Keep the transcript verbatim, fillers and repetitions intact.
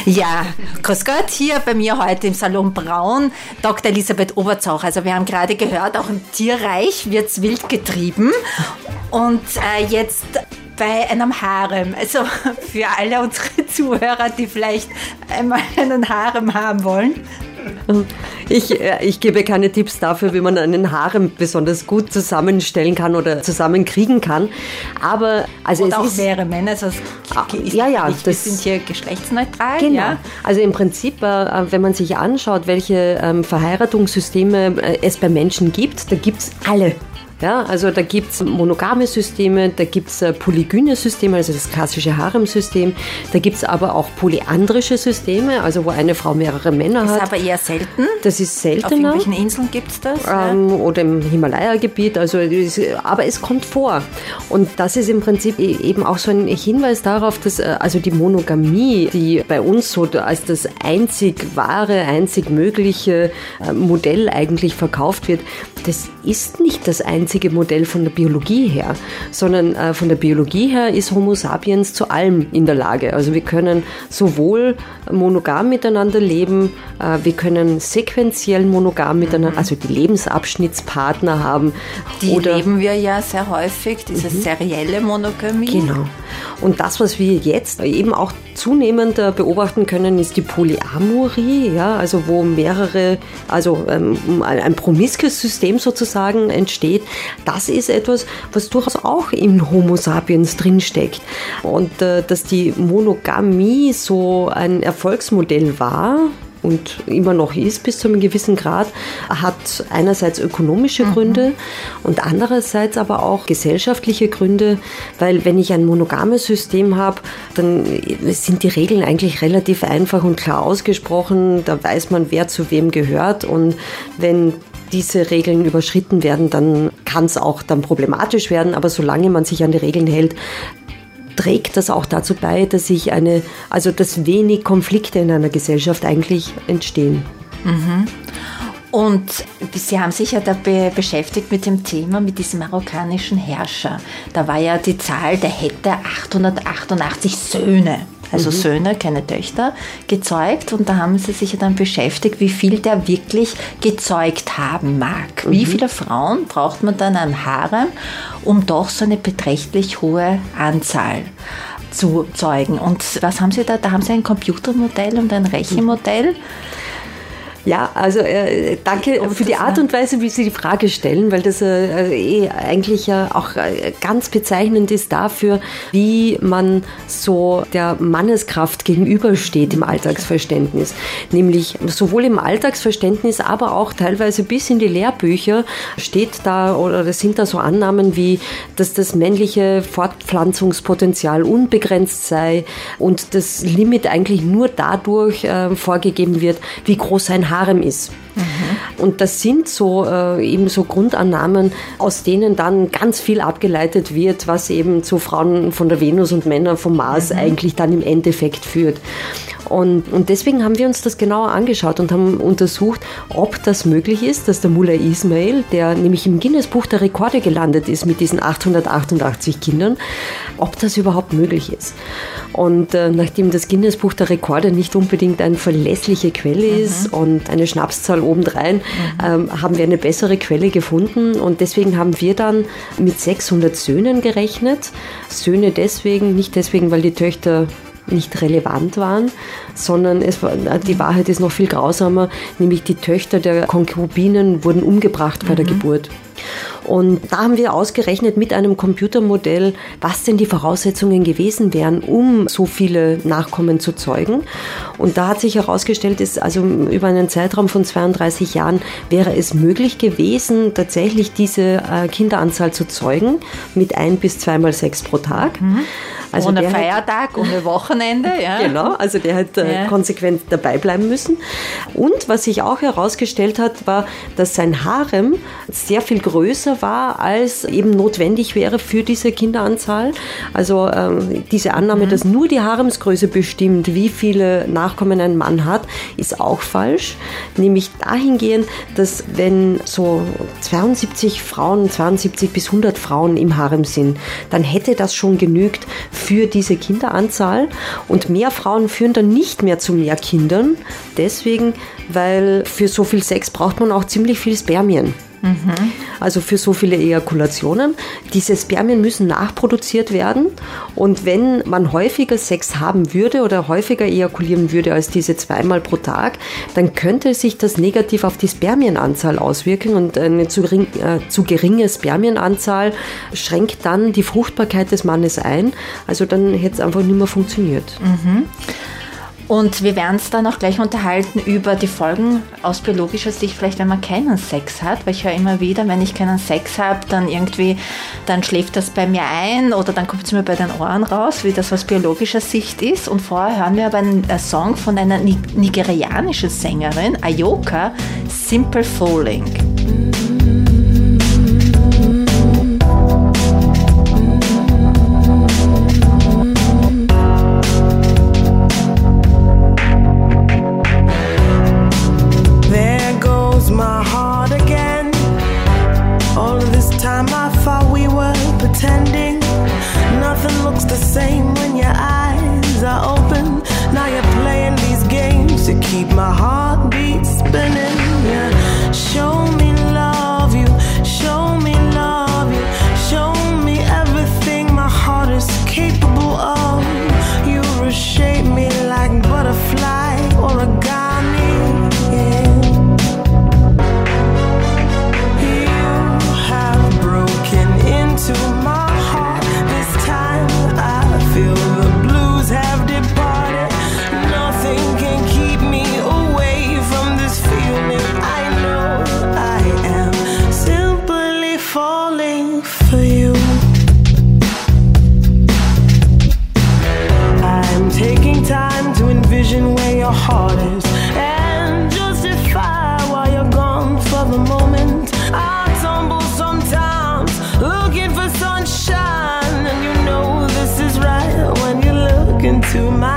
Ja, grüß Gott, hier bei mir heute im Salon Braun, Doktor Elisabeth Oberzauch. Also wir haben gerade gehört, auch im Tierreich wird's wild getrieben und äh, jetzt bei einem Harem. Also für alle unsere Zuhörer, die vielleicht einmal einen Harem haben wollen. Ich, ich gebe keine Tipps dafür, wie man einen Harem besonders gut zusammenstellen kann oder zusammenkriegen kann. Aber also oder es auch ist, mehrere Männer. Also es ist ja, ja, nicht, wir sind hier geschlechtsneutral. Genau. Ja. Also im Prinzip, wenn man sich anschaut, welche Verheiratungssysteme es bei Menschen gibt, da gibt es alle. Ja, also da gibt es monogame Systeme, da gibt es polygyne Systeme, also das klassische Harem-System. Da gibt es aber auch polyandrische Systeme, also wo eine Frau mehrere Männer hat. Das ist aber eher selten. Das ist seltener. Auf irgendwelchen Inseln gibt es das? Ähm, ja. Oder im Himalaya-Gebiet, also, aber es kommt vor. Und das ist im Prinzip eben auch so ein Hinweis darauf, dass also die Monogamie, die bei uns so als das einzig wahre, einzig mögliche Modell eigentlich verkauft wird, das ist nicht das einzige Modell von der Biologie her, sondern äh, von der Biologie her ist Homo sapiens zu allem in der Lage. Also wir können sowohl monogam miteinander leben, äh, wir können sequenziell monogam miteinander, also die Lebensabschnittspartner haben. Die oder, leben wir ja sehr häufig, diese mhm. serielle Monogamie. Genau. Und das, was wir jetzt eben auch zunehmend beobachten können, ist die Polyamorie, ja, also wo mehrere, also ähm, ein promiskues System sozusagen entsteht. Das ist etwas, was durchaus auch in Homo sapiens drinsteckt. Und äh, dass die Monogamie so ein Erfolgsmodell war, und immer noch ist bis zu einem gewissen Grad, hat einerseits ökonomische Gründe mhm. und andererseits aber auch gesellschaftliche Gründe, weil wenn ich ein monogames System habe, dann sind die Regeln eigentlich relativ einfach und klar ausgesprochen, da weiß man, wer zu wem gehört und wenn diese Regeln überschritten werden, dann kann es auch dann problematisch werden, aber solange man sich an die Regeln hält, trägt das auch dazu bei, dass sich eine, also dass wenig Konflikte in einer Gesellschaft eigentlich entstehen. Mhm. Und Sie haben sich ja da be- beschäftigt mit dem Thema, mit diesem marokkanischen Herrscher. Da war ja die Zahl, der hätte achthundertachtundachtzig Söhne, also mhm. Söhne, keine Töchter, gezeugt. Und da haben Sie sich ja dann beschäftigt, wie viel der wirklich gezeugt haben mag. Mhm. Wie viele Frauen braucht man dann am Harem, um doch so eine beträchtlich hohe Anzahl zu zeugen? Und was haben Sie da? Da haben Sie ein Computermodell und ein Rechenmodell. Ja, also äh, danke für die Art und Weise, wie Sie die Frage stellen, weil das äh, eh eigentlich ja auch äh, ganz bezeichnend ist dafür, wie man so der Manneskraft gegenübersteht im Alltagsverständnis. Nämlich sowohl im Alltagsverständnis, aber auch teilweise bis in die Lehrbücher steht da oder sind da so Annahmen wie, dass das männliche Fortpflanzungspotenzial unbegrenzt sei und das Limit eigentlich nur dadurch äh, vorgegeben wird, wie groß ein Harem ist. Mhm. Und das sind so äh, eben so Grundannahmen, aus denen dann ganz viel abgeleitet wird, was eben zu Frauen von der Venus und Männern vom Mars mhm. eigentlich dann im Endeffekt führt. Und, und deswegen haben wir uns das genauer angeschaut und haben untersucht, ob das möglich ist, dass der Mullah Ismail, der nämlich im Guinness-Buch der Rekorde gelandet ist mit diesen achthundertachtundachtzig Kindern, ob das überhaupt möglich ist. Und äh, nachdem das Guinness-Buch der Rekorde nicht unbedingt eine verlässliche Quelle mhm. ist und eine Schnapszahl obendrein, mhm. ähm, haben wir eine bessere Quelle gefunden und deswegen haben wir dann mit sechshundert Söhnen gerechnet. Söhne deswegen, nicht deswegen, weil die Töchter nicht relevant waren, sondern es war, die Wahrheit ist noch viel grausamer, nämlich die Töchter der Konkubinen wurden umgebracht bei mhm. der Geburt. Und da haben wir ausgerechnet mit einem Computermodell, was denn die Voraussetzungen gewesen wären, um so viele Nachkommen zu zeugen. Und da hat sich herausgestellt, dass also über einen Zeitraum von zweiunddreißig Jahren wäre es möglich gewesen, tatsächlich diese äh, Kinderanzahl zu zeugen mit ein bis zweimal sechs pro Tag. Mhm. Also ohne Feiertag, hat, ohne Wochenende. Ja. Genau, also der hat äh, ja. konsequent dabei bleiben müssen. Und was sich auch herausgestellt hat, war, dass sein Harem sehr viel größer war, als eben notwendig wäre für diese Kinderanzahl. Also ähm, diese Annahme, mhm. dass nur die Haremsgröße bestimmt, wie viele Nachkommen ein Mann hat, ist auch falsch. Nämlich dahingehend, dass wenn so zweiundsiebzig Frauen, zweiundsiebzig bis hundert Frauen im Harem sind, dann hätte das schon genügt für diese Kinderanzahl und mehr Frauen führen dann nicht mehr zu mehr Kindern. Deswegen, weil für so viel Sex braucht man auch ziemlich viel Spermien. Mhm. Also für so viele Ejakulationen. Diese Spermien müssen nachproduziert werden und wenn man häufiger Sex haben würde oder häufiger ejakulieren würde als diese zweimal pro Tag, dann könnte sich das negativ auf die Spermienanzahl auswirken und eine zu, gering, äh, zu geringe Spermienanzahl schränkt dann die Fruchtbarkeit des Mannes ein. Also dann hätte es einfach nicht mehr funktioniert. Mhm. Und wir werden es dann auch gleich unterhalten über die Folgen aus biologischer Sicht, vielleicht wenn man keinen Sex hat, weil ich höre immer wieder, wenn ich keinen Sex habe, dann irgendwie, dann schläft das bei mir ein oder dann kommt es mir bei den Ohren raus, wie das aus biologischer Sicht ist. Und vorher hören wir aber einen, einen Song von einer nigerianischen Sängerin, Ayoka, Simple Falling. To my